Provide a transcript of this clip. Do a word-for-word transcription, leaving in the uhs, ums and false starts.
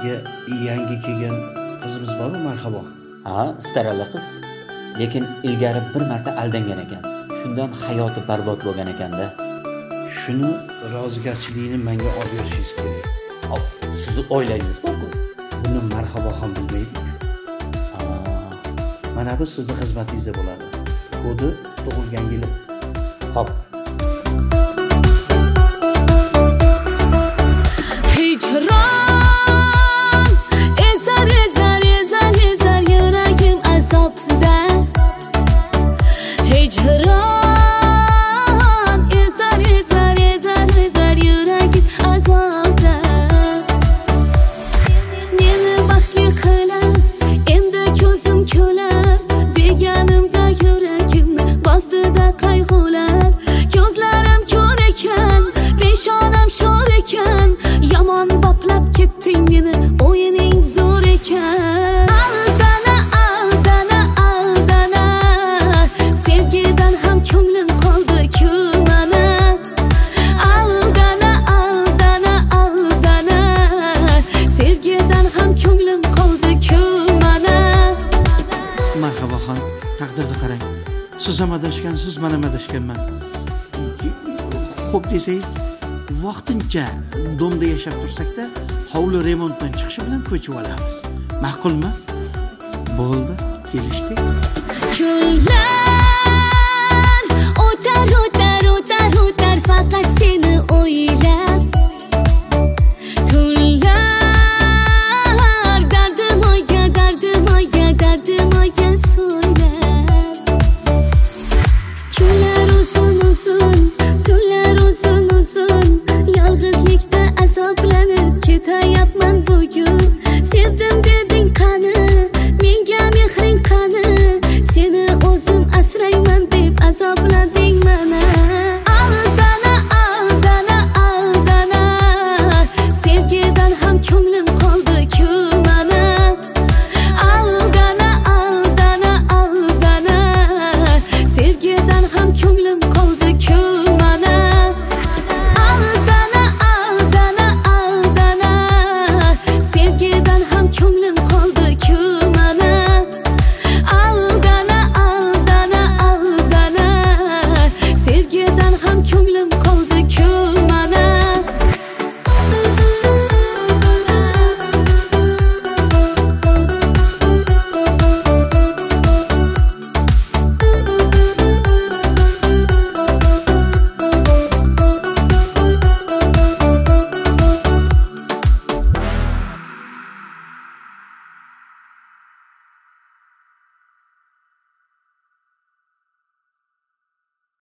sizga yangi kelgan qizimiz bormi? Marhabo. Ha, istarali qiz. Lekin ilgari bir marta aldangan ekan. Shundan hayoti barbod bo'lgan ekanda. Shuni rozigarchilikni menga olib berishingiz kerak. Hop, sizni o'ylaysiz borku. Buni Marhabo ham bilmaydi. Mana bu sizning xizmatingizda bo'ladi. Kodi tug'ilgan yili. Hop. Hicron ezar ezar ezar ezar yuragim azobda. Hicron ezar ezar ezar ezar yuragim azobda. Meni baxtli qilar, endi ko'zim ko'lar. Deganimda yuragimni bostida qayg'ular. Ko'zlarim ko'r ekan, peshonam sho'r ekan. Yomon boplab ketding meni, o'yining zo'r ekan. Aldana aldana aldana, sevgidan ham ko'nglim qoldi-ku mana. Aldana aldana aldana, sevgidan ham ko'nglim qoldi-ku mana. Marhabo xon, taqdirni qarang. Siz ham adashgansiz, men ham adashganman. Xo'p desangiz, vaqtincha domda yashab tursak-da, hovli remontdan chiqishi bilan ko'chib olamiz. Ma'qulmi? Bo'ldi, kelishdik. Kunlar o'tar o'tar o'tar o'tar faqat